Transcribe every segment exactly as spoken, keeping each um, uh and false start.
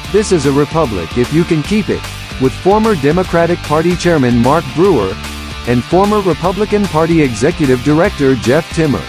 This is a republic if you can keep it, with former Democratic Party Chairman Mark Brewer and former Republican Party Executive Director Jeff Timmer.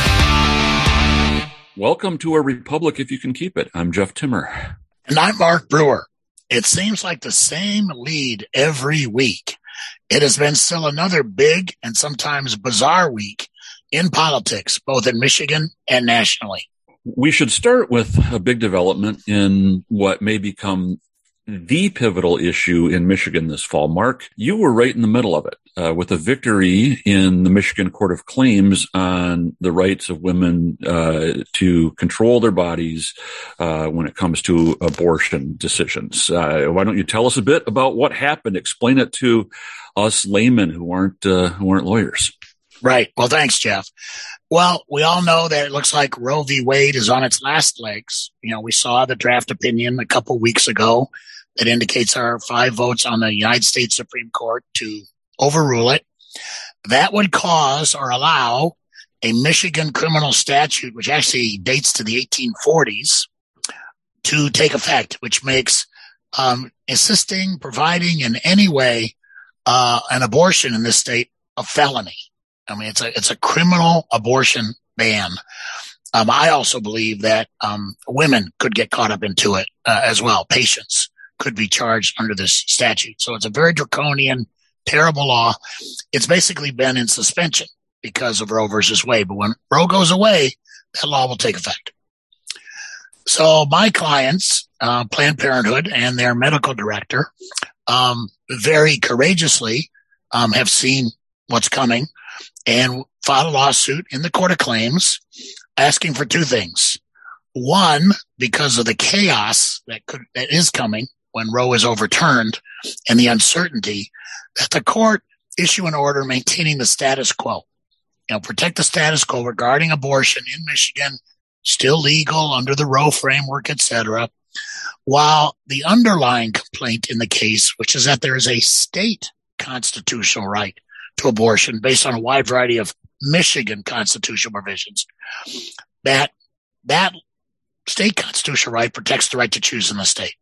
Welcome to A Republic If You Can Keep It. I'm Jeff Timmer. And I'm Mark Brewer. It seems like the same lead every week. It has been still another big and sometimes bizarre week in politics, both in Michigan and nationally. We should start with a big development in what may become the pivotal issue in Michigan this fall. Mark, you were right in the middle of it uh, with a victory in the Michigan Court of Claims on the rights of women uh, to control their bodies uh, when it comes to abortion decisions. Uh, why don't you tell us a bit about what happened? Explain it to us laymen who aren't uh, who aren't lawyers. Right. Well, thanks, Jeff. Well, we all know that it looks like Roe v. Wade is on its last legs. You know, we saw the draft opinion a couple weeks ago that indicates our five votes on the United States Supreme Court to overrule it. That would cause or allow a Michigan criminal statute, which actually dates to the eighteen forties, to take effect, which makes um, assisting, providing in any way uh, an abortion in this state a felony. I mean, it's a it's a criminal abortion ban. Um, I also believe that um, women could get caught up into it uh, as well. Patients could be charged under this statute. So it's a very draconian, terrible law. It's basically been in suspension because of Roe versus Wade. But when Roe goes away, that law will take effect. So my clients, uh, Planned Parenthood and their medical director, um, very courageously um, have seen what's coming and filed a lawsuit in the Court of Claims asking for two things. One, because of the chaos that could that is coming when Roe is overturned and the uncertainty, that the court issue an order maintaining the status quo. You know, protect the status quo regarding abortion in Michigan, still legal under the Roe framework, et cetera, while the underlying complaint in the case, which is that there is a state constitutional right to abortion based on a wide variety of Michigan constitutional provisions, that that state constitutional right protects the right to choose in the state.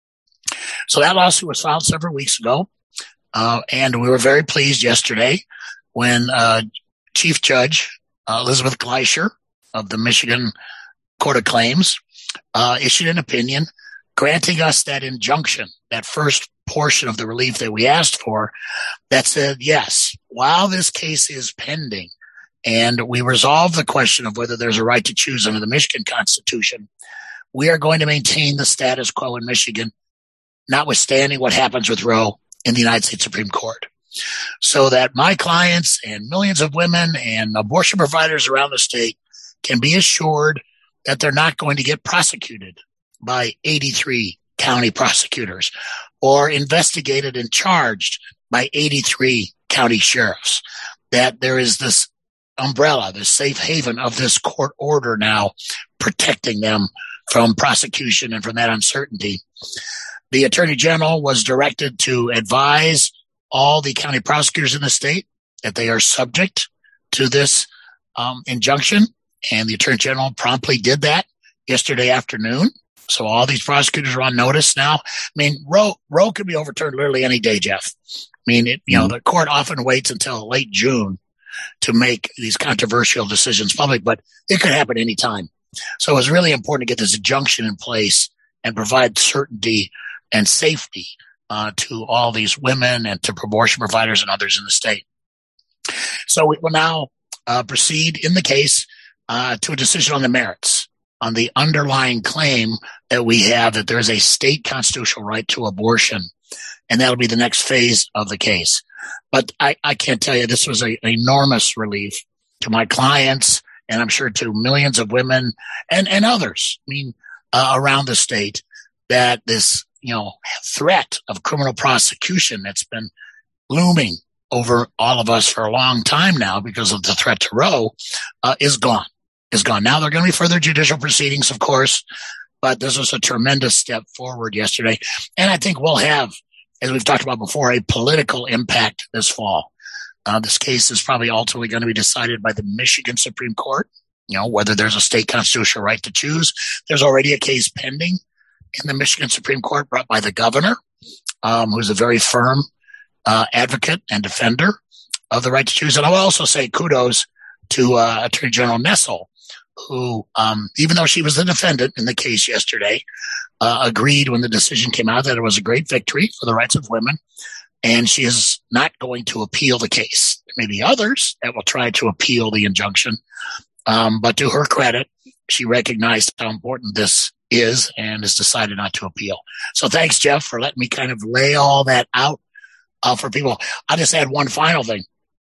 So that lawsuit was filed several weeks ago, uh, and we were very pleased yesterday when uh, Chief Judge uh, Elizabeth Gleischer of the Michigan Court of Claims uh, issued an opinion granting us that injunction, that first portion of the relief that we asked for, that said, yes, while this case is pending and we resolve the question of whether there's a right to choose under the Michigan Constitution, we are going to maintain the status quo in Michigan, notwithstanding what happens with Roe in the United States Supreme Court, so that my clients and millions of women and abortion providers around the state can be assured that they're not going to get prosecuted by eighty-three county prosecutors or investigated and charged by eighty-three county sheriffs, that there is this umbrella, this safe haven of this court order now protecting them from prosecution and from that uncertainty. The Attorney General was directed to advise all the county prosecutors in the state that they are subject to this um, injunction, and the Attorney General promptly did that yesterday afternoon. So all these prosecutors are on notice now. I mean, Roe, Roe could be overturned literally any day, Jeff. I mean, it, you know, the court often waits until late June to make these controversial decisions public, but it could happen any time. So it was really important to get this injunction in place and provide certainty and safety uh, to all these women and to abortion providers and others in the state. So we will now uh, proceed in the case uh, to a decision on the merits, on the underlying claim that we have that there is a state constitutional right to abortion. And that'll be the next phase of the case. But I, I can't tell you, this was a, an enormous relief to my clients, and I'm sure to millions of women and, and others, I mean, uh, around the state, that this, you know, threat of criminal prosecution that's been looming over all of us for a long time now because of the threat to Roe uh, is gone, is gone. Now there are going to be further judicial proceedings, of course, but this was a tremendous step forward yesterday. And I think we'll have, as we've talked about before, a political impact this fall. Uh, this case is probably ultimately going to be decided by the Michigan Supreme Court, you know, whether there's a state constitutional right to choose. There's already a case pending in the Michigan Supreme Court brought by the governor, um, who's a very firm uh, advocate and defender of the right to choose. And I'll also say kudos to uh, Attorney General Nessel, who, um, even though she was the defendant in the case yesterday, uh, agreed when the decision came out that it was a great victory for the rights of women. And she is not going to appeal the case. There may be others that will try to appeal the injunction. Um, but to her credit, she recognized how important this is and has decided not to appeal. So thanks, Jeff, for letting me kind of lay all that out uh, for people. I'll just add one final thing.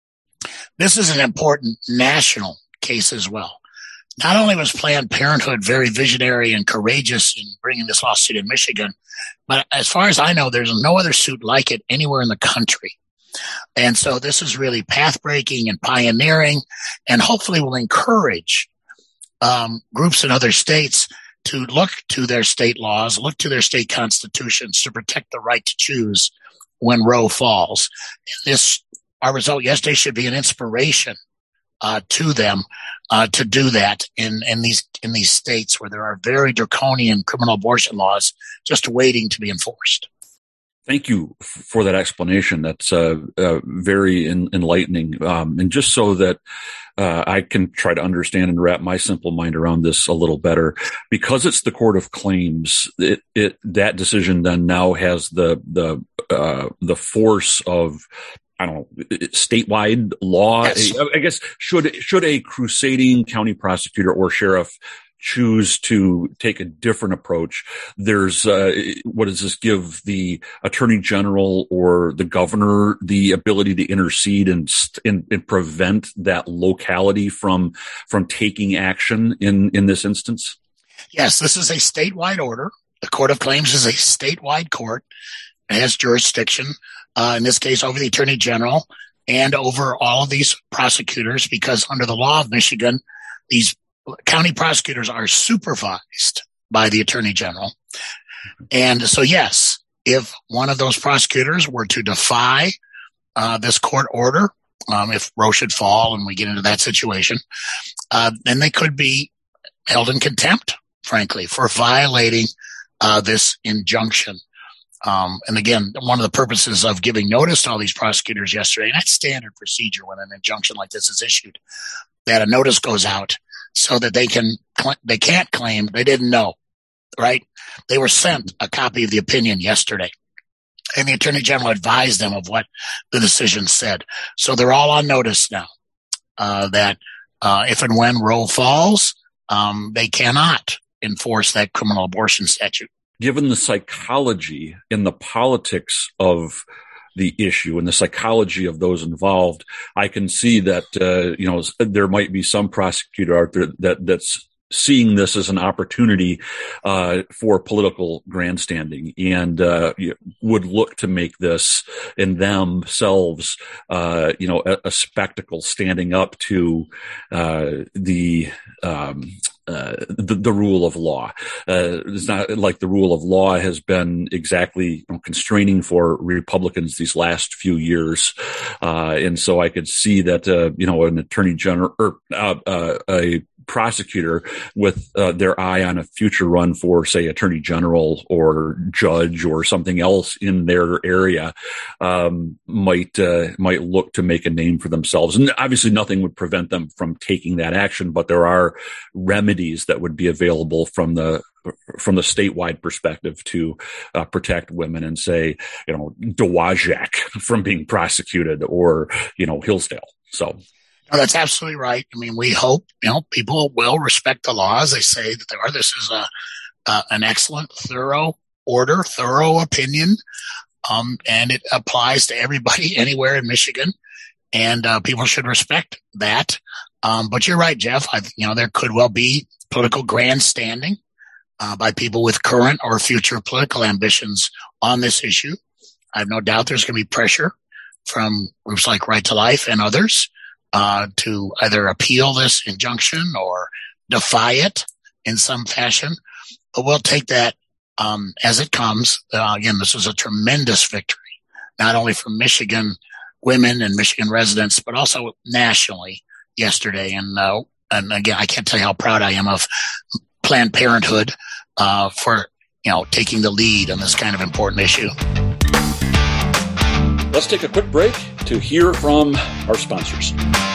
This is an important national case as well. Not only was Planned Parenthood very visionary and courageous in bringing this lawsuit in Michigan, but as far as I know, there's no other suit like it anywhere in the country. And so this is really path-breaking and pioneering, and hopefully will encourage um, groups in other states to look to their state laws, look to their state constitutions to protect the right to choose when Roe falls. This, our result yesterday should be an inspiration uh, to them uh, to do that in, in these in these states where there are very draconian criminal abortion laws just waiting to be enforced. Thank you for that explanation. That's uh, uh, very en- enlightening. Um, and just so that uh, I can try to understand and wrap my simple mind around this a little better, because it's the Court of Claims, it, it that decision then now has the the uh, the force of, I don't know, statewide law. Yes. I guess should should a crusading county prosecutor or sheriff choose to take a different approach, there's uh, what does this give the attorney general or the governor the ability to intercede and, and, and prevent that locality from from taking action in in this instance? Yes, this is a statewide order. The Court of Claims is a statewide court. It has jurisdiction, uh, in this case, over the attorney general and over all of these prosecutors, because under the law of Michigan, these county prosecutors are supervised by the attorney general. And so, yes, if one of those prosecutors were to defy uh, this court order, um, if Roe should fall and we get into that situation, uh, then they could be held in contempt, frankly, for violating uh, this injunction. Um, and again, one of the purposes of giving notice to all these prosecutors yesterday, and that's standard procedure when an injunction like this is issued, that a notice goes out so that they can, they can't claim they didn't know, right? They were sent a copy of the opinion yesterday, and the attorney general advised them of what the decision said. So they're all on notice now, uh, that, uh, if and when Roe falls, um, they cannot enforce that criminal abortion statute. Given the psychology and the politics of the issue and the psychology of those involved, I can see that, uh, you know, there might be some prosecutor out there that, that's seeing this as an opportunity, uh, for political grandstanding and, uh, would look to make this in themselves, uh, you know, a, a spectacle, standing up to, uh, the, um, Uh, the, the rule of law. Uh, it's not like the rule of law has been exactly, you know, constraining for Republicans these last few years. Uh, and so I could see that, uh, you know, an attorney general or, uh, uh, a prosecutor with uh, their eye on a future run for, say, attorney general or judge or something else in their area, um, might, uh, might look to make a name for themselves. And obviously nothing would prevent them from taking that action, but there are remedies that would be available from the, from the statewide perspective to uh, protect women and, say, you know, Dowagiac from being prosecuted, or, you know, Hillsdale. So. No, that's absolutely right. I mean, we hope, you know, people will respect the law as they say that they are. This is a, uh, an excellent, thorough order, thorough opinion. Um, and it applies to everybody anywhere in Michigan, and, uh, people should respect that. Um, but you're right, Jeff. I, you know, there could well be political grandstanding, uh, by people with current or future political ambitions on this issue. I have no doubt there's going to be pressure from groups like Right to Life and others, Uh, to either appeal this injunction or defy it in some fashion. But we'll take that um, as it comes. Uh, again, this was a tremendous victory, not only for Michigan women and Michigan residents, but also nationally yesterday. And uh, and again, I can't tell you how proud I am of Planned Parenthood uh, for you know, taking the lead on this kind of important issue. Let's take a quick break to hear from our sponsors.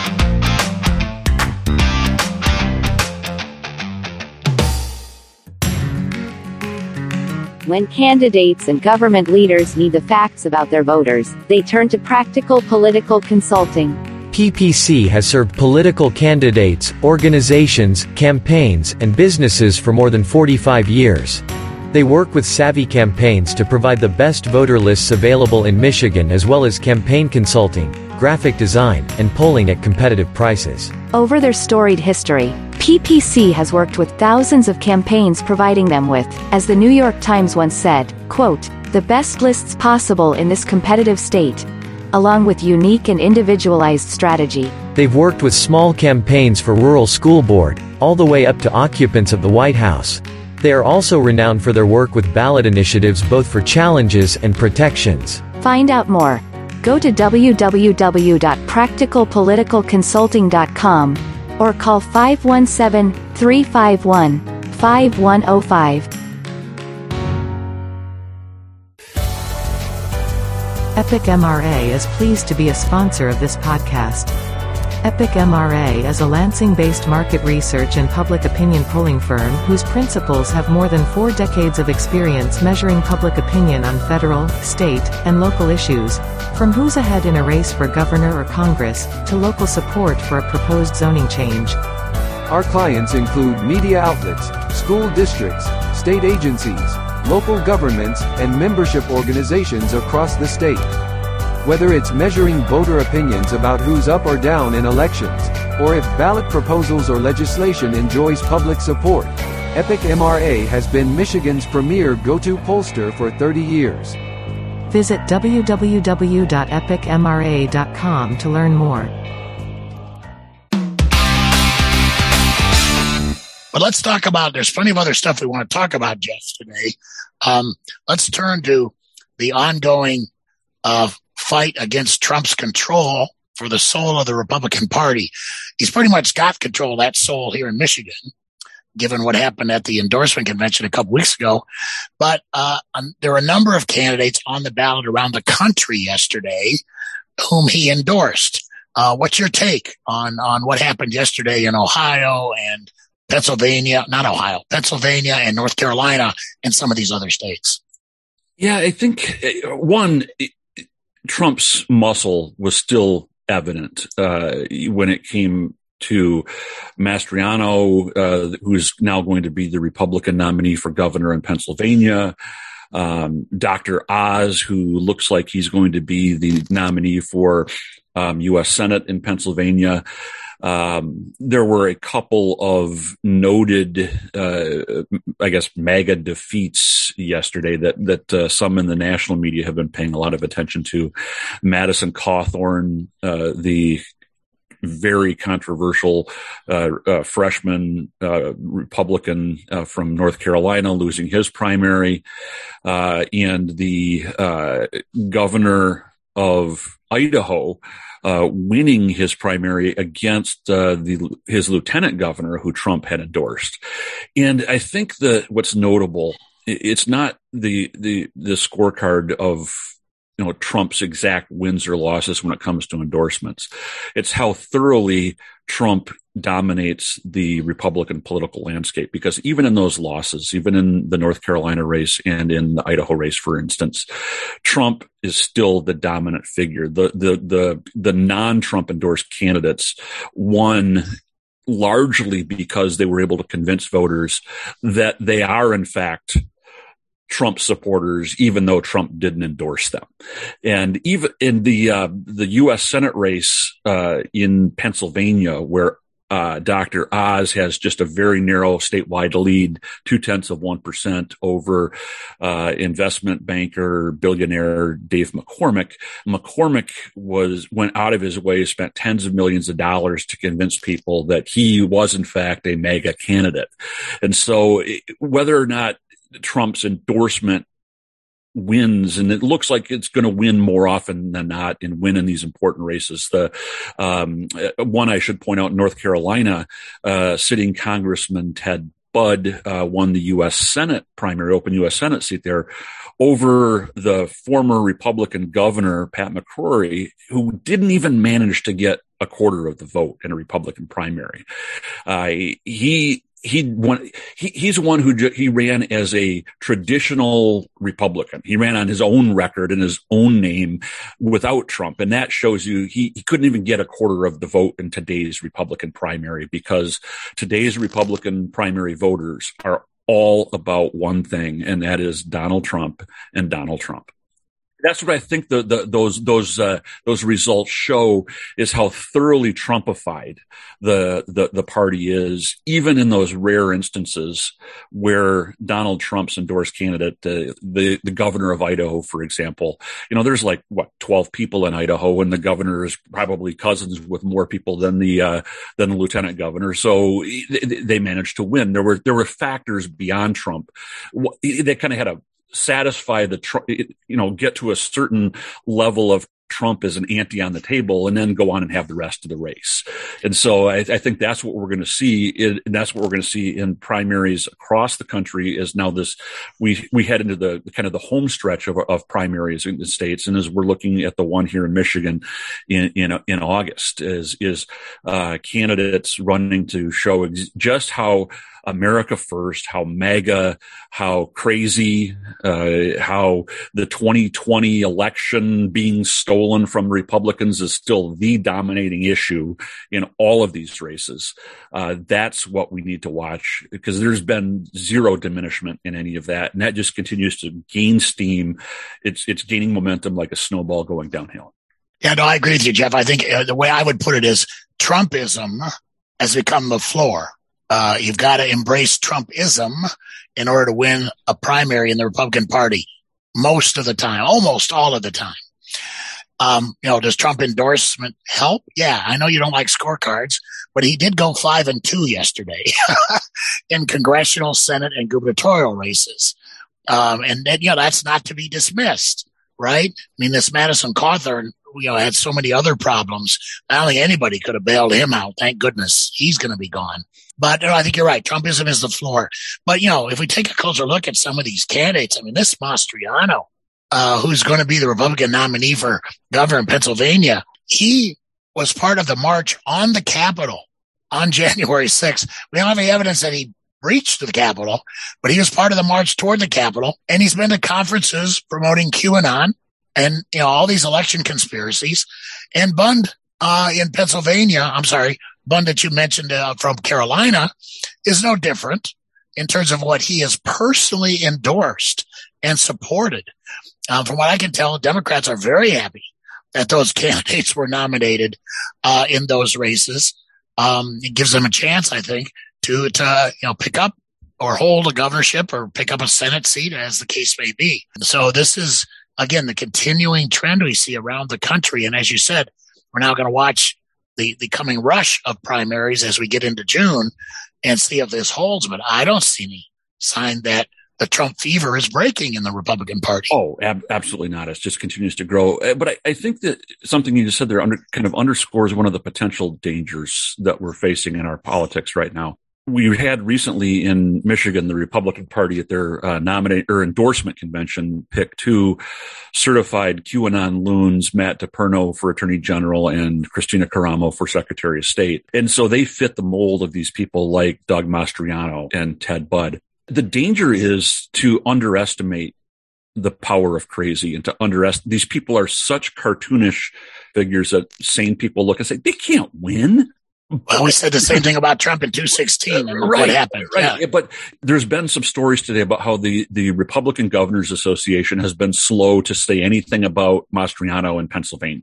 When candidates and government leaders need the facts about their voters, they turn to Practical Political Consulting. P P C has served political candidates, organizations, campaigns, and businesses for more than forty-five years. They work with savvy campaigns to provide the best voter lists available in Michigan, as well as campaign consulting, graphic design, and polling at competitive prices. Over their storied history, P P C has worked with thousands of campaigns, providing them with, as the New York Times once said, quote, the best lists possible in this competitive state, along with unique and individualized strategy. They've worked with small campaigns for rural school board, all the way up to occupants of the White House. They are also renowned for their work with ballot initiatives, both for challenges and protections. Find out more. Go to w w w dot practical political consulting dot com or call five one seven, three five one, five one zero five. Epic M R A is pleased to be a sponsor of this podcast. Epic M R A is a Lansing-based market research and public opinion polling firm whose principals have more than four decades of experience measuring public opinion on federal, state, and local issues, from who's ahead in a race for governor or Congress, to local support for a proposed zoning change. Our clients include media outlets, school districts, state agencies, local governments, and membership organizations across the state. Whether it's measuring voter opinions about who's up or down in elections, or if ballot proposals or legislation enjoys public support, Epic M R A has been Michigan's premier go-to pollster for thirty years. Visit w w w dot epic m r a dot com to learn more. But let's talk about, there's plenty of other stuff we want to talk about, Jeff, today. Um, let's turn to the ongoing uh, fight against Trump's control for the soul of the Republican Party. He's pretty much got control of that soul here in Michigan, given what happened at the endorsement convention a couple weeks ago. But uh, um, there were a number of candidates on the ballot around the country yesterday whom he endorsed. Uh, what's your take on, on what happened yesterday in Ohio and Pennsylvania, not Ohio, Pennsylvania and North Carolina and some of these other states? Yeah, I think, one, Trump's muscle was still evident uh, when it came to Mastriano, uh, who's now going to be the Republican nominee for governor in Pennsylvania, um, Doctor Oz, who looks like he's going to be the nominee for um, U S Senate in Pennsylvania. Um, there were a couple of noted, uh, I guess, MAGA defeats yesterday that, that, uh, some in the national media have been paying a lot of attention to. Madison Cawthorn, uh, the very controversial, uh, uh freshman, uh, Republican, uh, from North Carolina, losing his primary, uh, and the, uh, governor of Idaho, uh, winning his primary against, uh, the, his lieutenant governor who Trump had endorsed. And I think that what's notable, it's not the, the, the scorecard of, you know, Trump's exact wins or losses when it comes to endorsements. It's how thoroughly Trump dominates the Republican political landscape, because even in those losses, even in the North Carolina race and in the Idaho race, for instance, Trump is still the dominant figure. The, the, the, the non-Trump endorsed candidates won largely because they were able to convince voters that they are, in fact, Trump supporters, even though Trump didn't endorse them. And even in the, uh, the U S Senate race, uh, in Pennsylvania, where Uh, Doctor Oz has just a very narrow statewide lead, two tenths of one percent over, uh, investment banker, billionaire Dave McCormick. McCormick was, went out of his way, spent tens of millions of dollars to convince people that he was in fact a MAGA candidate. And so whether or not Trump's endorsement wins, and it looks like it's going to win more often than not and win in these important races. The um, one I should point out, North Carolina, uh, sitting Congressman Ted Budd uh, won the U S Senate primary, open U S Senate seat there, over the former Republican governor, Pat McCrory, who didn't even manage to get a quarter of the vote in a Republican primary. Uh, he He won, he, he's one who he ran as a traditional Republican. He ran on his own record and his own name without Trump. And that shows you he, he couldn't even get a quarter of the vote in today's Republican primary, because today's Republican primary voters are all about one thing, and that is Donald Trump and Donald Trump. That's what I think the, the, those those uh, those results show, is how thoroughly Trumpified the, the the party is, even in those rare instances where Donald Trump's endorsed candidate, uh, the the governor of Idaho, for example, you know, there's like what twelve people in Idaho, and the governor is probably cousins with more people than the uh, than the lieutenant governor. So they, they managed to win. There were there were factors beyond Trump. They kind of had a satisfy the, you know, get to a certain level of Trump as an ante on the table, and then go on and have the rest of the race. And so I, I think that's what we're going to see. And that's what we're going to see in primaries across the country, is now this, we, we head into the kind of the home stretch of, of primaries in the states. And as we're looking at the one here in Michigan in, in, in August, is, is, uh, candidates running to show ex- just how America first, how MAGA, how crazy, uh, how the twenty twenty election being stolen from Republicans is still the dominating issue in all of these races. Uh, that's what we need to watch, because there's been zero diminishment in any of that. And that just continues to gain steam. It's, it's gaining momentum like a snowball going downhill. Yeah, no, I agree with you, Jeff. I think uh, the way I would put it is Trumpism has become the floor. Uh, you've got to embrace Trumpism in order to win a primary in the Republican Party most of the time, almost all of the time. Um, you know, does Trump endorsement help? Yeah, I know you don't like scorecards, but he did go five and two yesterday in congressional, Senate, and gubernatorial races. Um, and that, you know, that's not to be dismissed, right? I mean, this Madison Cawthorn, you know, had so many other problems. I don't think anybody could have bailed him out. Thank goodness he's going to be gone. But you know, I think you're right. Trumpism is the floor. But, you know, if we take a closer look at some of these candidates, I mean, this Mastriano, uh, who's going to be the Republican nominee for governor in Pennsylvania, he was part of the march on the Capitol on January sixth. We don't have any evidence that he reached the Capitol, but he was part of the march toward the Capitol. And he's been to conferences promoting QAnon and, you know, all these election conspiracies. And Bund, uh, in Pennsylvania, I'm sorry, Bund that you mentioned uh, from Carolina is no different in terms of what he has personally endorsed and supported. Um, from what I can tell, Democrats are very happy that those candidates were nominated uh, in those races. Um, it gives them a chance, I think, to, to you know, pick up or hold a governorship or pick up a Senate seat, as the case may be. So this is, again, the continuing trend we see around the country. And as you said, we're now going to watch the, the coming rush of primaries as we get into June and see if this holds. But I don't see any sign that the Trump fever is breaking in the Republican Party. Oh, ab- absolutely not. It just continues to grow. But I, I think that something you just said there under, kind of underscores one of the potential dangers that we're facing in our politics right now. We had recently in Michigan, the Republican Party at their uh, nominate or endorsement convention pick two certified QAnon loons, Matt DePerno for Attorney General and Christina Caramo for Secretary of State. And so they fit the mold of these people like Doug Mastriano and Ted Budd. The danger is to underestimate the power of crazy and to underestimate. These people are such cartoonish figures that sane people look and say, they can't win. Well, we said the same thing about Trump in two sixteen and right, what happened. Right. Yeah. But there's been some stories today about how the, the Republican Governors Association has been slow to say anything about Mastriano in Pennsylvania.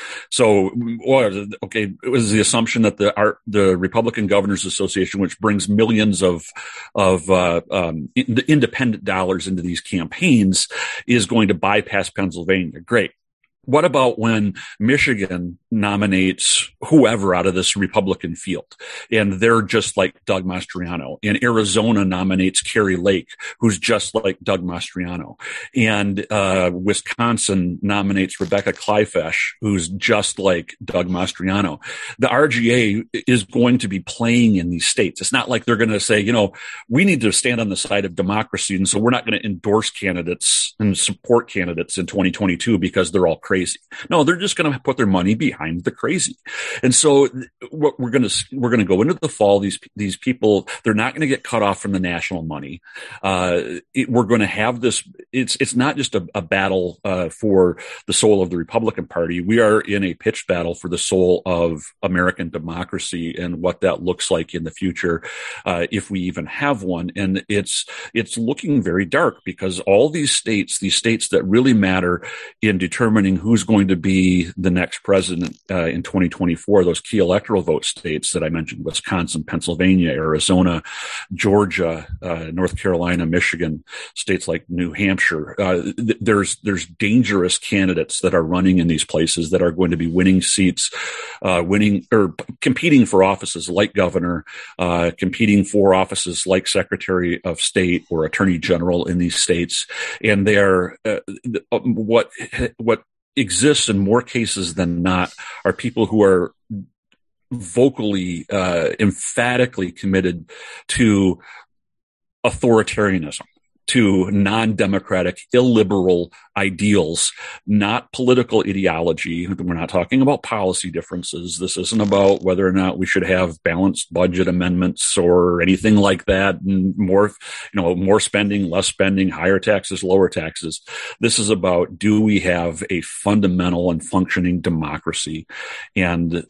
So, well, okay, it was the assumption that the our, the Republican Governors Association, which brings millions of of uh, um, in, independent dollars into these campaigns, is going to bypass Pennsylvania. Great. What about when Michigan nominates whoever out of this Republican field, and they're just like Doug Mastriano, and Arizona nominates Carrie Lake, who's just like Doug Mastriano, and uh, Wisconsin nominates Rebecca Kleifesh, who's just like Doug Mastriano. The R G A is going to be playing in these states. It's not like they're going to say, you know, we need to stand on the side of democracy, and so we're not going to endorse candidates and support candidates in twenty twenty-two because they're all crazy. Crazy. No, they're just going to put their money behind the crazy. And so what we're going to, we're going to go into the fall. These, these people, they're not going to get cut off from the national money. Uh, it, we're going to have this. It's, it's not just a, a battle, uh, for the soul of the Republican Party. We are in a pitched battle for the soul of American democracy and what that looks like in the future. Uh, if we even have one. And it's, it's looking very dark because all these states, these states that really matter in determining who's going to be the next president uh, in twenty twenty-four, those key electoral vote states that I mentioned, Wisconsin, Pennsylvania, Arizona, Georgia, uh, North Carolina, Michigan, states like New Hampshire. Uh, th- there's there's dangerous candidates that are running in these places that are going to be winning seats, uh, winning or p- competing for offices like governor, uh, competing for offices like Secretary of State or Attorney General in these states. And they're uh, what what exists in more cases than not are people who are vocally, uh, emphatically committed to authoritarianism, to non-democratic, illiberal ideals, not political ideology. We're not talking about policy differences. This isn't about whether or not we should have balanced budget amendments or anything like that, and more, you know, more spending, less spending, higher taxes, lower taxes. This is about, do we have a fundamental and functioning democracy? And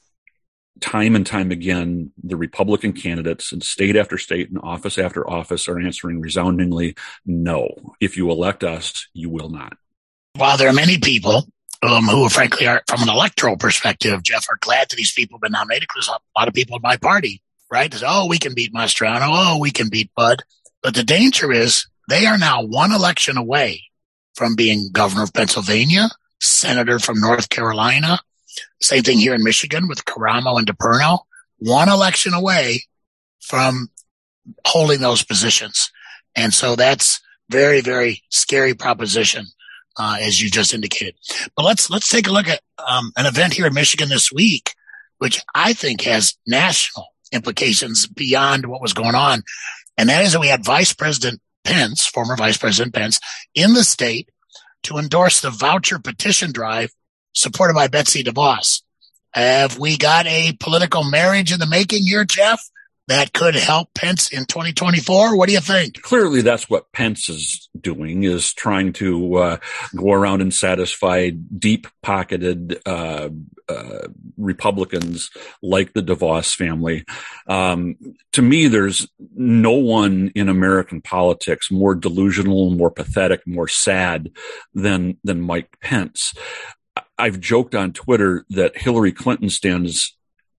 time and time again, the Republican candidates in state after state and office after office are answering resoundingly, no. If you elect us, you will not. While there are many people um, who, frankly, are from an electoral perspective, Jeff, are glad that these people have been nominated, because a lot of people in my party, right, is, oh, we can beat Mastriano, oh, we can beat Bud. But the danger is they are now one election away from being governor of Pennsylvania, senator from North Carolina. Same thing here in Michigan with Karamo and DePerno. One election away from holding those positions. And so that's very, very scary proposition, uh, as you just indicated. But let's, let's take a look at, um, an event here in Michigan this week, which I think has national implications beyond what was going on. And that is that we had Vice President Pence, former Vice President Pence, in the state to endorse the voucher petition drive supported by Betsy DeVos. Have we got a political marriage in the making here, Jeff, that could help Pence in twenty twenty-four? What do you think? Clearly, that's what Pence is doing, is trying to uh, go around and satisfy deep-pocketed uh, uh, Republicans like the DeVos family. Um, to me, there's no one in American politics more delusional, more pathetic, more sad than than Mike Pence. I've joked on Twitter that Hillary Clinton stands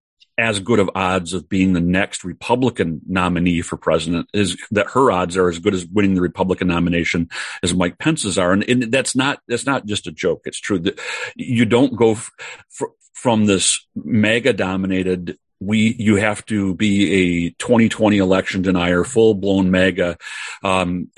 as good of odds of being the next Republican nominee for president, is that her odds are as good as winning the Republican nomination as Mike Pence's are. And, and that's not, that's not just a joke. It's true that you don't go f- f- from this MAGA dominated, we, you have to be a twenty twenty election denier, full blown MAGA. Um,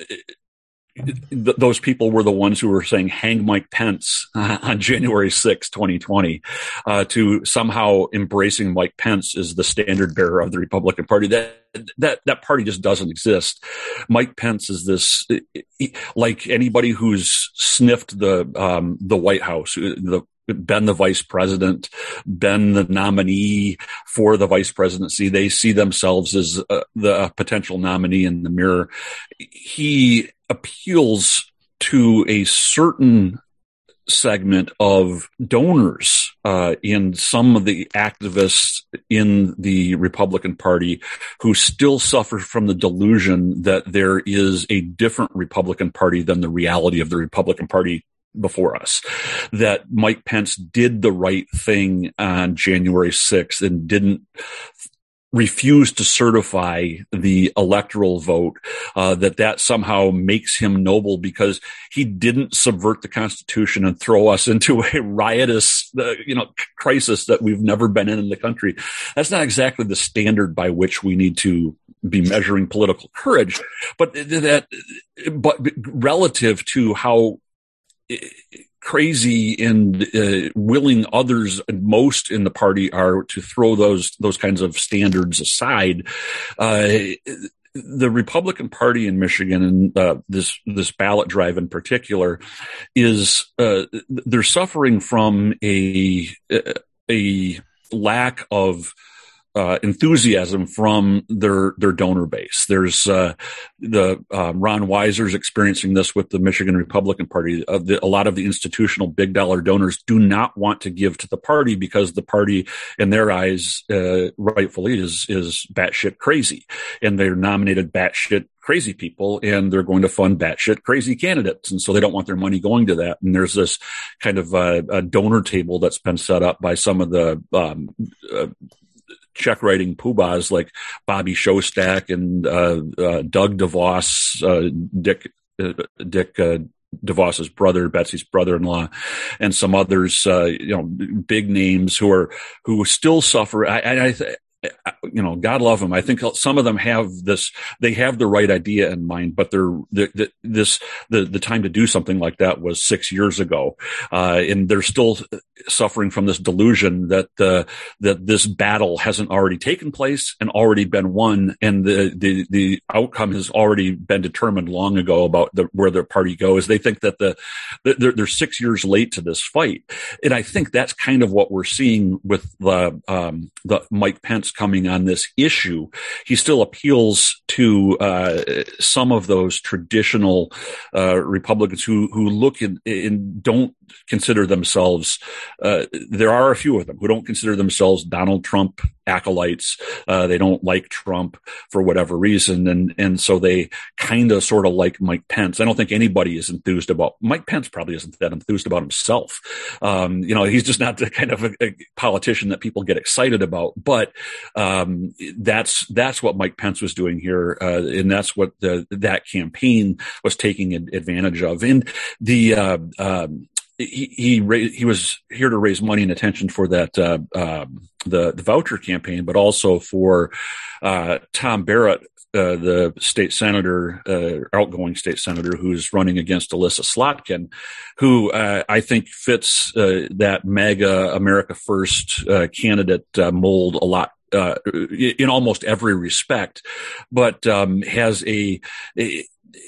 Th- those people were the ones who were saying hang Mike Pence uh, on January sixth, twenty twenty, uh, to somehow embracing Mike Pence as the standard bearer of the Republican Party. That, that, that party just doesn't exist. Mike Pence is this, he, like anybody who's sniffed the, um, the White House, the, been the vice president, been the nominee for the vice presidency. They see themselves as uh, the potential nominee in the mirror. He appeals to a certain segment of donors uh, in some of the activists in the Republican Party who still suffer from the delusion that there is a different Republican Party than the reality of the Republican Party before us, that Mike Pence did the right thing on January sixth and didn't refused to certify the electoral vote, uh, that that somehow makes him noble because he didn't subvert the Constitution and throw us into a riotous, uh, you know, crisis that we've never been in in the country. That's not exactly the standard by which we need to be measuring political courage, but that, but relative to how crazy and uh, willing others, most in the party, are to throw those those kinds of standards aside. Uh, the Republican Party in Michigan, and uh, this this ballot drive in particular, is uh, they're suffering from a a lack of Uh, enthusiasm from their their donor base. There's uh, the uh, Ron Weiser's experiencing this with the Michigan Republican Party. Uh, the, a lot of the institutional big dollar donors do not want to give to the party because the party, in their eyes, uh, rightfully is is batshit crazy, and they're nominated batshit crazy people, and they're going to fund batshit crazy candidates, and so they don't want their money going to that. And there's this kind of uh, a donor table that's been set up by some of the um, uh, check writing poobahs like Bobby Shostak and uh, uh, Doug DeVos, uh, Dick uh, Dick uh, DeVos's brother, Betsy's brother-in-law, and some others, uh, you know, big names who are who still suffer. I, I th- you know, God love them. I think some of them have this, they have the right idea in mind, but they're, the, the, this, the, the time to do something like that was six years ago. Uh, and they're still suffering from this delusion that, uh, that this battle hasn't already taken place and already been won. And the, the, the outcome has already been determined long ago about the, where their party goes. They think that the, they're, they're six years late to this fight. And I think that's kind of what we're seeing with the, um, the Mike Pence coming on this issue. He still appeals to uh, some of those traditional uh, Republicans who who look in, and don't consider themselves. Uh, there are a few of them who don't consider themselves Donald Trump acolytes. Uh, they don't like Trump for whatever reason, and and so they kind of sort of like Mike Pence. I don't think anybody is enthused about Mike Pence. Probably isn't that enthused about himself. Um, you know, he's just not the kind of a, a politician that people get excited about. But um, that's that's what Mike Pence was doing here, uh, and that's what the, that campaign was taking advantage of. And the uh, um, He he, ra- he was here to raise money and attention for that uh, uh, the the voucher campaign, but also for uh, Tom Barrett, uh, the state senator, uh, outgoing state senator, who's running against Alyssa Slotkin, who uh, I think fits uh, that MAGA America First uh, candidate uh, mold a lot. Uh, in almost every respect, but um, has a, a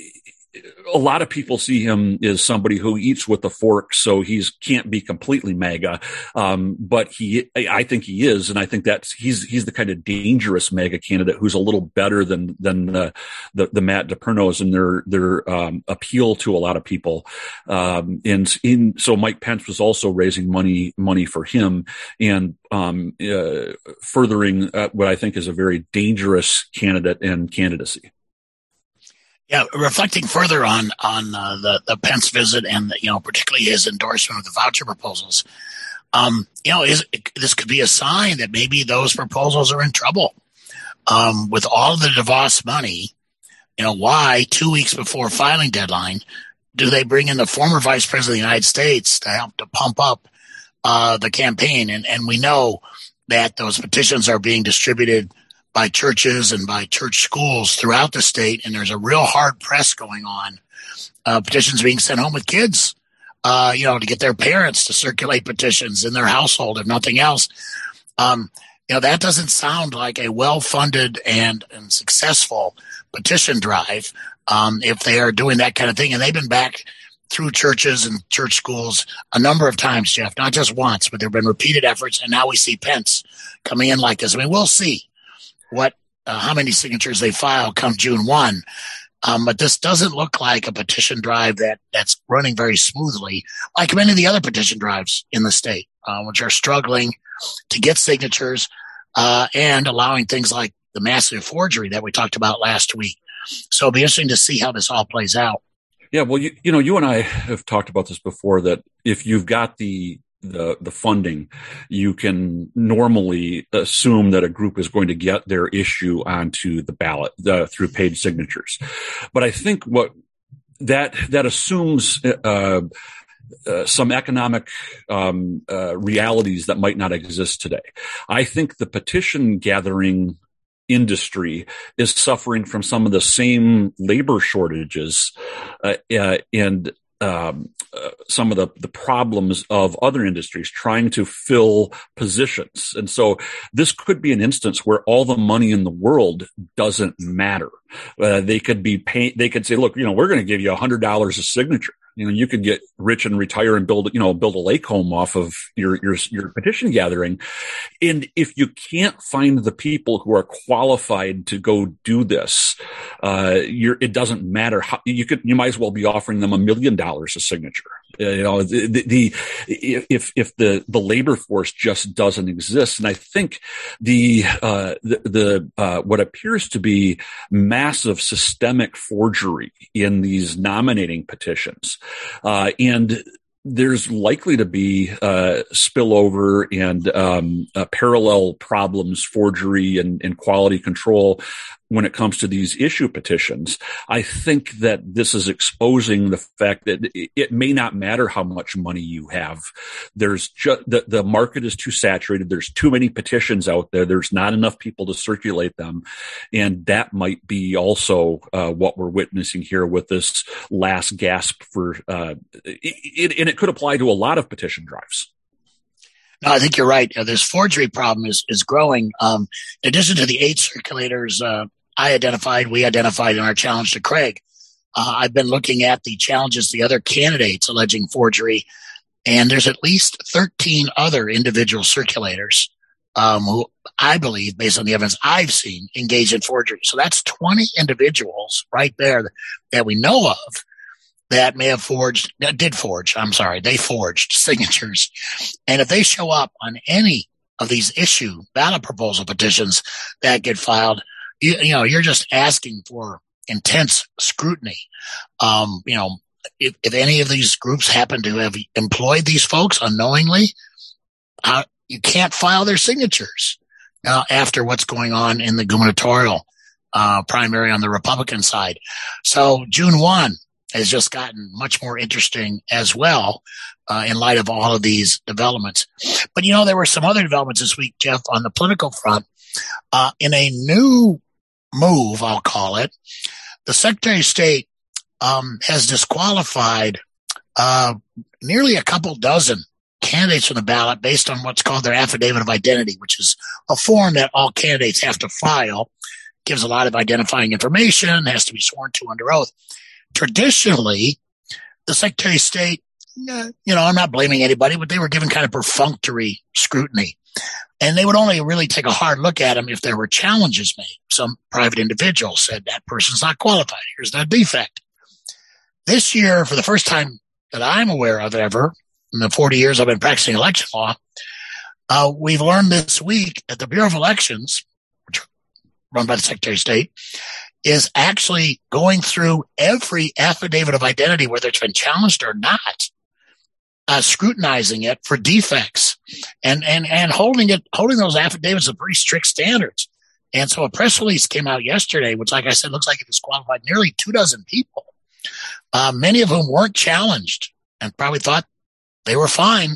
a lot of people see him as somebody who eats with a fork, so he's can't be completely MAGA. Um, but he, I think he is, and I think that's he's he's the kind of dangerous MAGA candidate who's a little better than than the the, the Matt DePernos and their their um, appeal to a lot of people. Um, and in so Mike Pence was also raising money money for him and um, uh, furthering uh, what I think is a very dangerous candidate and candidacy. Yeah, reflecting further on on uh, the the Pence visit and you know particularly his endorsement of the voucher proposals, um, you know, is, this could be a sign that maybe those proposals are in trouble. Um, with all the DeVos money, you know, why two weeks before filing deadline do they bring in the former Vice President of the United States to help to pump up uh, the campaign? And and we know that those petitions are being distributed by churches and by church schools throughout the state, and there's a real hard press going on. Uh, petitions being sent home with kids, uh, you know, to get their parents to circulate petitions in their household, if nothing else. Um, you know, that doesn't sound like a well-funded and, and successful petition drive um, if they are doing that kind of thing. And they've been back through churches and church schools a number of times, Jeff, not just once, but there have been repeated efforts, and now we see Pence coming in like this. I mean, we'll see what uh, how many signatures they file come June first. Um, but this doesn't look like a petition drive that, that's running very smoothly, like many of the other petition drives in the state, uh, which are struggling to get signatures uh, and allowing things like the massive forgery that we talked about last week. So it'll be interesting to see how this all plays out. Yeah, well, you, you know, you and I have talked about this before, that if you've got the the the funding, you can normally assume that a group is going to get their issue onto the ballot uh, through paid signatures. But I think what that that assumes uh, uh, some economic um, uh, realities that might not exist today. I think the petition gathering industry is suffering from some of the same labor shortages uh, uh, and um, uh, some of the, the problems of other industries trying to fill positions. And so this could be an instance where all the money in the world doesn't matter. Uh, they could be pay, they could say, look, you know, we're going to give you a hundred dollars a signature. You know, you could get rich and retire and build, you know, build a lake home off of your, your, your petition gathering. And if you can't find the people who are qualified to go do this, uh, you're, it doesn't matter how you could, you might as well be offering them a million dollars a signature. Uh, you know, the, the, the, if, if the, the labor force just doesn't exist. And I think the, uh, the, the, uh, what appears to be massive systemic forgery in these nominating petitions, Uh, and there's likely to be uh, spillover and um, uh, parallel problems, forgery and, and quality control when it comes to these issue petitions. I think that this is exposing the fact that it may not matter how much money you have. There's just the, the market is too saturated. There's too many petitions out there. There's not enough people to circulate them. And that might be also uh, what we're witnessing here with this last gasp for, uh, it, and it could apply to a lot of petition drives. No, I think you're right. Uh, this forgery problem is, is growing. Um, in addition to the eight circulators, uh, I identified, we identified in our challenge to Craig, uh, I've been looking at the challenges, the other candidates alleging forgery, and there's at least thirteen other individual circulators, um, who I believe, based on the evidence I've seen, engage in forgery. So that's twenty individuals right there that, that we know of that may have forged, that did forge, I'm sorry, they forged signatures. And if they show up on any of these issue ballot proposal petitions that get filed, you, you know, you're just asking for intense scrutiny. Um, you know, if, if any of these groups happen to have employed these folks unknowingly, uh, you can't file their signatures uh, after what's going on in the gubernatorial uh, primary on the Republican side. So June first has just gotten much more interesting as well uh, in light of all of these developments. But, you know, there were some other developments this week, Jeff, on the political front. Uh, in a new move, I'll call it, the Secretary of State um, has disqualified uh, nearly a couple dozen candidates from the ballot based on what's called their affidavit of identity, which is a form that all candidates have to file. Gives a lot of identifying information, has to be sworn to under oath. Traditionally, the Secretary of State, you know, I'm not blaming anybody, but they were given kind of perfunctory scrutiny. And they would only really take a hard look at them if there were challenges made. Some private individual said that person's not qualified. Here's that defect. This year, for the first time that I'm aware of ever, in the forty years I've been practicing election law, uh, we've learned this week that the Bureau of Elections, which are run by the Secretary of State, is actually going through every affidavit of identity, whether it's been challenged or not, uh, scrutinizing it for defects and, and, and holding it, holding those affidavits to pretty strict standards. And so a press release came out yesterday, which, like I said, looks like it disqualified nearly two dozen people, uh, many of whom weren't challenged and probably thought they were fine.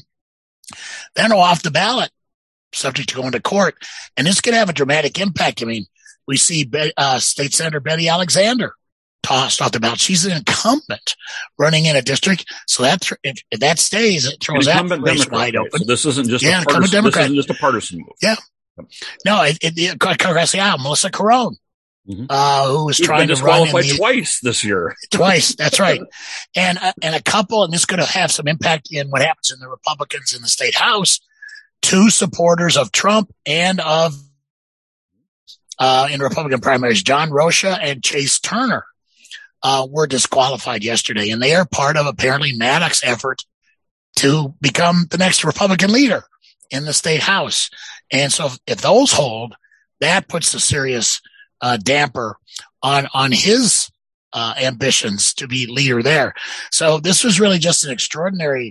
Then off the ballot, subject to going to court. And this could have a dramatic impact. I mean, we see uh, State Senator Betty Alexander tossed off the ballot. She's an incumbent running in a district. So that if, if that stays, it throws that race wide open. So this isn't just yeah, a partisan, this isn't just a partisan move. Yeah. No, it, it, it congrats, yeah, Melissa Carone, mm-hmm. uh, who was We've trying been to run disqualified the, twice this year. Twice, that's right. And uh, and a couple, and this could have some impact in what happens in the Republicans in the state house. Two supporters of Trump and of Uh, in Republican primaries, John Rocha and Chase Turner, uh, were disqualified yesterday, and they are part of apparently Maddox's effort to become the next Republican leader in the state house. And so if, if those hold, that puts a serious, uh, damper on, on his, uh, ambitions to be leader there. So this was really just an extraordinary,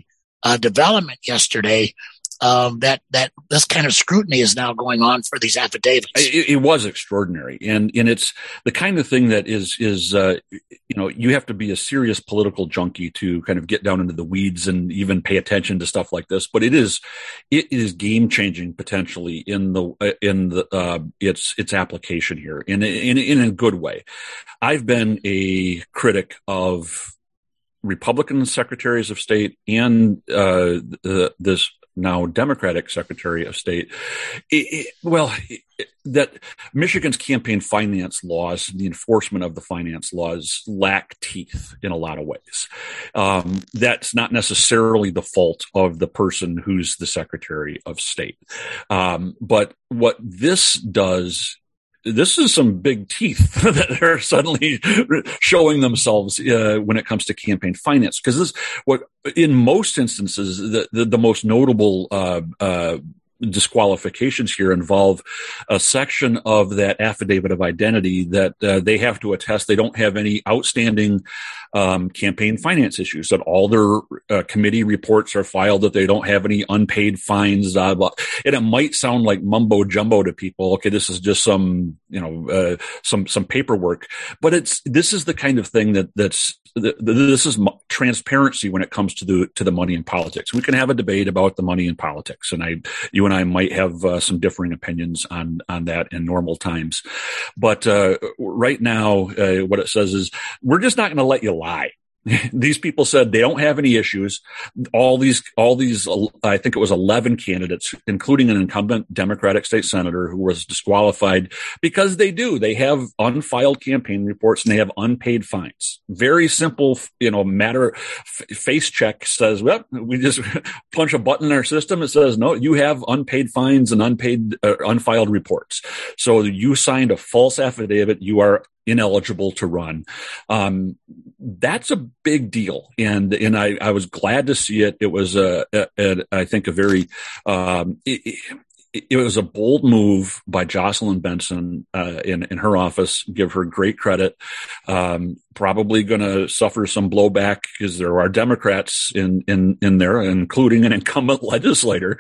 uh, development yesterday. Um, that that this kind of scrutiny is now going on for these affidavits. It, it was extraordinary, and and it's the kind of thing that is is uh, you know, you have to be a serious political junkie to kind of get down into the weeds and even pay attention to stuff like this. But it is it is game changing potentially in the in the uh, its its application here in in in a good way. I've been a critic of Republican secretaries of state and uh, the, this. now Democratic Secretary of State. It, it, well, it, that Michigan's campaign finance laws, the enforcement of the finance laws lack teeth in a lot of ways. Um, that's not necessarily the fault of the person who's the Secretary of State. Um, but what this does, this is some big teeth that are suddenly showing themselves uh, when it comes to campaign finance. Because this, what in most instances, the the, the most notable uh, uh, disqualifications here involve a section of that affidavit of identity that uh, they have to attest they don't have any outstanding um, campaign finance issues, that all their uh, committee reports are filed, that they don't have any unpaid fines, blah, blah. And it might sound like mumbo jumbo to people. Okay, this is just some, you know, uh, some some paperwork, but it's this is the kind of thing that that's this is transparency when it comes to the to the money in politics. We can have a debate about the money in politics, and I, you and I might have uh, some differing opinions on on that in normal times. But uh, right now, uh, what it says is we're just not going to let you lie. These people said they don't have any issues. All these, all these, I think it was eleven candidates, including an incumbent Democratic state senator who was disqualified because they do. They have unfiled campaign reports and they have unpaid fines. Very simple, you know, matter. F- face check says, well, we just punch a button in our system. It says, no, you have unpaid fines and unpaid, uh, unfiled reports. So you signed a false affidavit. You are ineligible to run. Um, that's a big deal. And, and I, I was glad to see it. It was a, a, a I think a very, um, it, it, it was a bold move by Jocelyn Benson, uh, in, in her office. Give her great credit. Um, probably going to suffer some blowback because there are Democrats in, in, in there, including an incumbent legislator.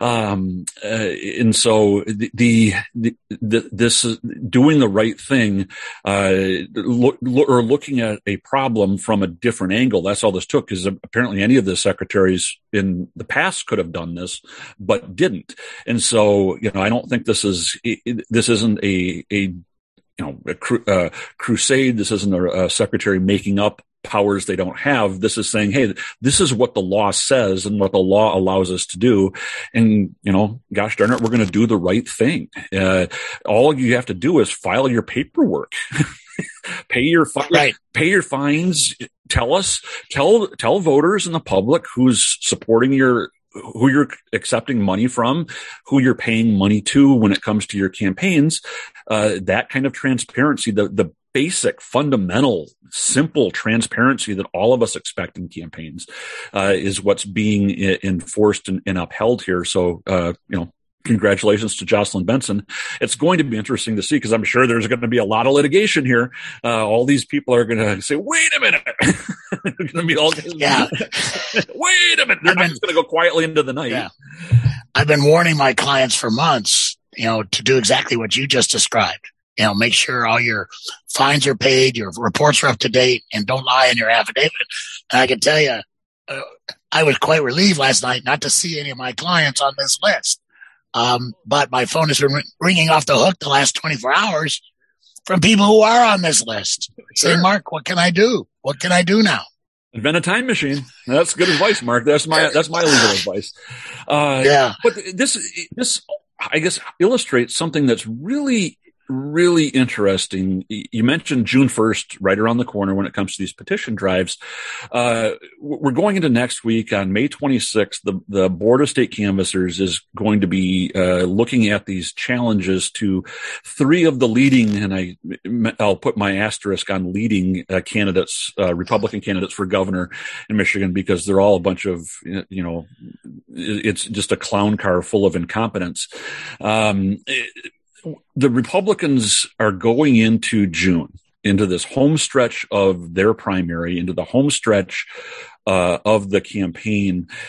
Um, uh, and so the, the, the, this is doing the right thing, uh, look, or looking at a problem from a different angle. That's all this took, because apparently any of the secretaries in the past could have done this, but didn't. And so, you know, I don't think this is, this isn't a, a, you know, a cru- uh, crusade. This isn't a, a secretary making up powers they don't have. This is saying, hey, this is what the law says and what the law allows us to do. And, you know, gosh darn it, we're going to do the right thing. Uh, all you have to do is file your paperwork, pay your, fi- right. pay your fines. Tell us, tell, tell voters and the public who's supporting your, who you're accepting money from, who you're paying money to when it comes to your campaigns. Uh, that kind of transparency, the, the basic, fundamental, simple transparency that all of us expect in campaigns, uh, is what's being I- enforced and, and upheld here. So, uh, you know, congratulations to Jocelyn Benson. It's going to be interesting to see, because I'm sure there's going to be a lot of litigation here. Uh, all these people are going to say, wait a minute. They're going to be all, yeah. Wait a minute. They're I've not been, just going to go quietly into the night. Yeah. I've been warning my clients for months, you know, to do exactly what you just described. You know, make sure all your fines are paid, your reports are up to date, and don't lie in your affidavit. And I can tell you, uh, I was quite relieved last night not to see any of my clients on this list. Um, but my phone has been ringing off the hook the last twenty-four hours from people who are on this list. Sure. Say, Mark, what can I do? What can I do now? Invent a time machine. That's good advice, Mark. That's my, that's my legal advice. Uh, yeah. But this, this, I guess, illustrates something that's really, really interesting. You mentioned June first, right around the corner when it comes to these petition drives. Uh, we're going into next week on May twenty-sixth. The, the Board of State Canvassers is going to be uh, looking at these challenges to three of the leading, and I, I'll put my asterisk on leading uh, candidates, uh, Republican candidates for governor in Michigan, because they're all a bunch of, you know, it's just a clown car full of incompetence. Um, it, The Republicans are going into June, into this home stretch of their primary, into the home stretch uh, of the campaign,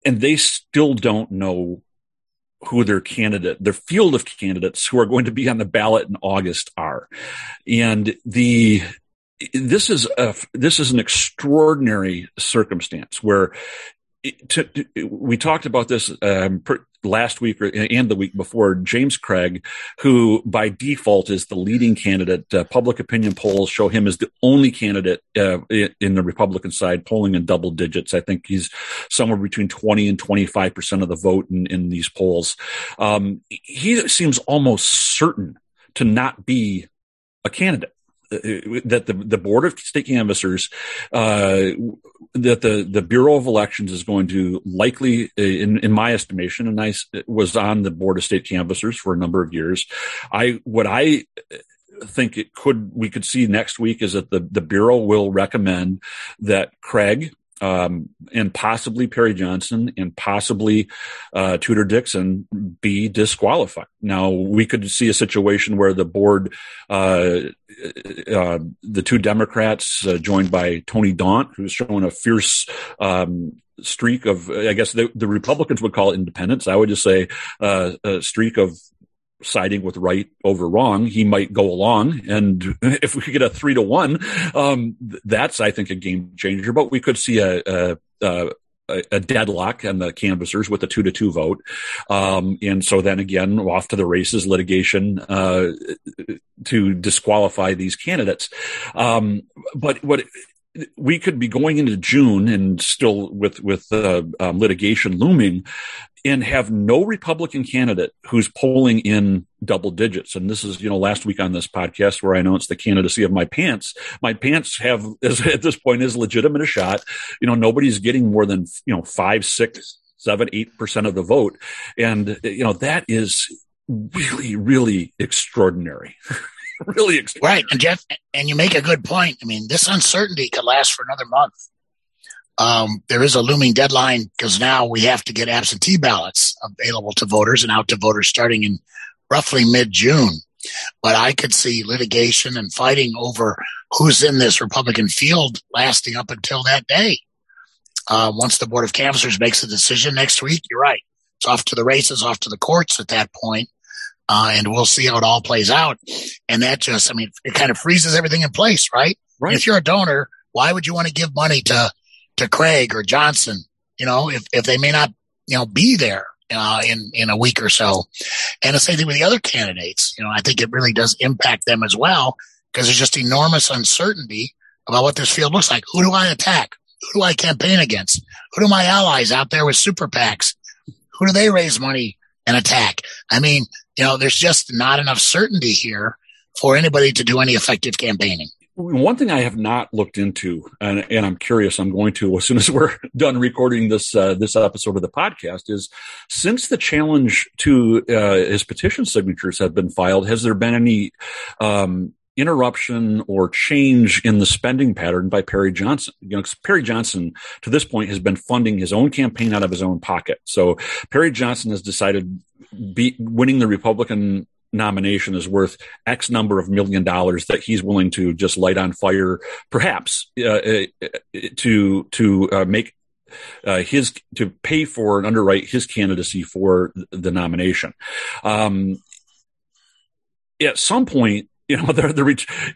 and they still don't know who their candidate, their field of candidates who are going to be on the ballot in August are. And the, this is a, this is an extraordinary circumstance where it, to, to, we talked about this um, per, last week or, and the week before. James Craig, who by default is the leading candidate, uh, public opinion polls show him as the only candidate uh, in the Republican side, polling in double digits. I think he's somewhere between twenty and twenty-five percent of the vote in, in these polls. Um, he seems almost certain to not be a candidate. That the, the Board of State Canvassers, uh, that the, the Bureau of Elections is going to likely, in, in my estimation, and I was on the Board of State Canvassers for a number of years. I, what I think it could, we could see next week is that the, the Bureau will recommend that Craig, Um, and possibly Perry Johnson and possibly uh, Tudor Dixon be disqualified. Now, we could see a situation where the board, uh, uh, the two Democrats uh, joined by Tony Daunt, who's showing a fierce um, streak of, I guess the, the Republicans would call it independence. I would just say uh, a streak of siding with right over wrong. He might go along, and if we get a three to one, um, that's I think a game changer. But we could see a a, a, a deadlock on the canvassers with a two to two vote, um, and so then again off to the races, litigation uh, to disqualify these candidates. Um, but what we could be going into June and still with with uh, um, litigation looming, and have no Republican candidate who's polling in double digits. And this is, you know, last week on this podcast where I announced the candidacy of my pants. My pants have, at this point, is legitimate a shot. You know, nobody's getting more than, you know, five, six, seven, eight percent of the vote. And, you know, that is really, really extraordinary. Really extraordinary. Right. And Jeff, and you make a good point. I mean, this uncertainty could last for another month. Um, there is a looming deadline because now we have to get absentee ballots available to voters and out to voters starting in roughly mid-June. But I could see litigation and fighting over who's in this Republican field lasting up until that day. Uh, once the Board of Canvassers makes a decision next week, you're right. It's off to the races, off to the courts at that point. Uh, and we'll see how it all plays out. And that just, I mean, it kind of freezes everything in place, right? Right. If you're a donor, why would you want to give money to to Craig or Johnson, you know, if, if they may not, you know, be there uh, in, in a week or so? And the same thing with the other candidates. You know, I think it really does impact them as well because there's just enormous uncertainty about what this field looks like. Who do I attack? Who do I campaign against? Who do my allies out there with super PACs? Who do they raise money and attack? I mean, you know, there's just not enough certainty here for anybody to do any effective campaigning. One thing I have not looked into, and, and I'm curious, I'm going to as soon as we're done recording this uh, this episode of the podcast, is since the challenge to uh, his petition signatures have been filed, has there been any um, interruption or change in the spending pattern by Perry Johnson? You know, 'cause Perry Johnson to this point has been funding his own campaign out of his own pocket. So Perry Johnson has decided be, winning the Republican nomination is worth X number of million dollars that he's willing to just light on fire, perhaps uh, to to uh, make uh, his to pay for and underwrite his candidacy for the nomination. Um, at some point, you know, the, the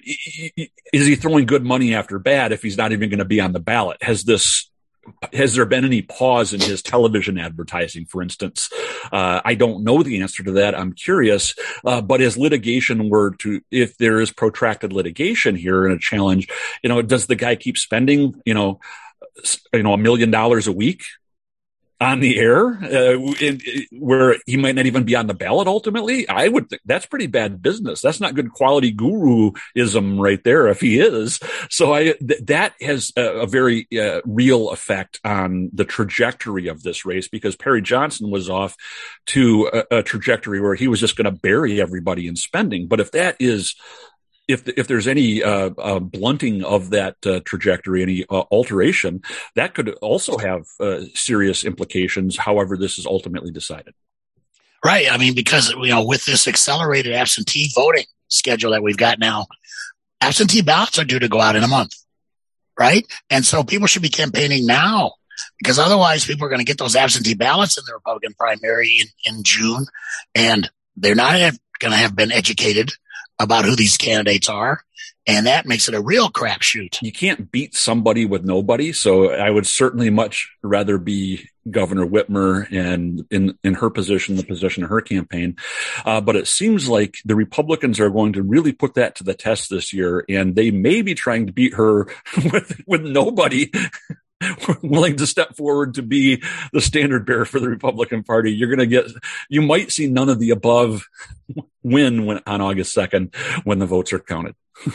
is he throwing good money after bad if he's not even going to be on the ballot? Has this Has there been any pause in his television advertising, for instance? Uh, I don't know the answer to that. I'm curious. Uh, but as litigation were to, if there is protracted litigation here and a challenge, you know, does the guy keep spending, you know, you know, a million dollars a week on the air, uh, in, in, where he might not even be on the ballot ultimately? I would think that's pretty bad business. That's not good quality guruism right there if he is. So I, th- that has a, a very uh, real effect on the trajectory of this race, because Perry Johnson was off to a, a trajectory where he was just going to bury everybody in spending. But if that is If if there's any uh, uh, blunting of that uh, trajectory, any uh, alteration, that could also have uh, serious implications. However, this is ultimately decided. Right. I mean, because you know, with this accelerated absentee voting schedule that we've got now, absentee ballots are due to go out in a month, right? And so people should be campaigning now because otherwise people are going to get those absentee ballots in the Republican primary in, in June, and they're not going to have been educated about who these candidates are. And that makes it a real crapshoot. You can't beat somebody with nobody. So I would certainly much rather be Governor Whitmer and in, in her position, the position of her campaign. Uh, but it seems like the Republicans are going to really put that to the test this year. And they may be trying to beat her with, with nobody willing to step forward to be the standard bearer for the Republican Party. You're going to get, you might see none of the above win when, on August second when the votes are counted.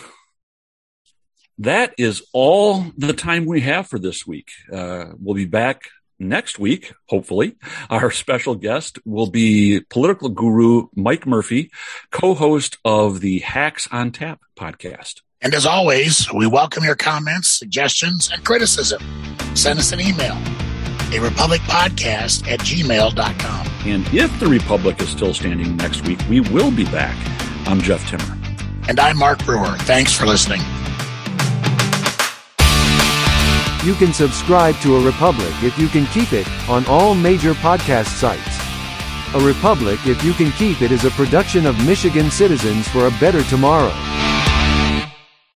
That is all the time we have for this week. Uh, we'll be back next week, hopefully. Our special guest will be political guru Mike Murphy, co-host of the Hacks on Tap podcast. And as always, we welcome your comments, suggestions, and criticism. Send us an email, a republic podcast at gmail dot com. And if the Republic is still standing next week, we will be back. I'm Jeff Timmer. And I'm Mark Brewer. Thanks for listening. You can subscribe to A Republic if you can keep it on all major podcast sites. A Republic if you can keep it is a production of Michigan Citizens for a Better Tomorrow.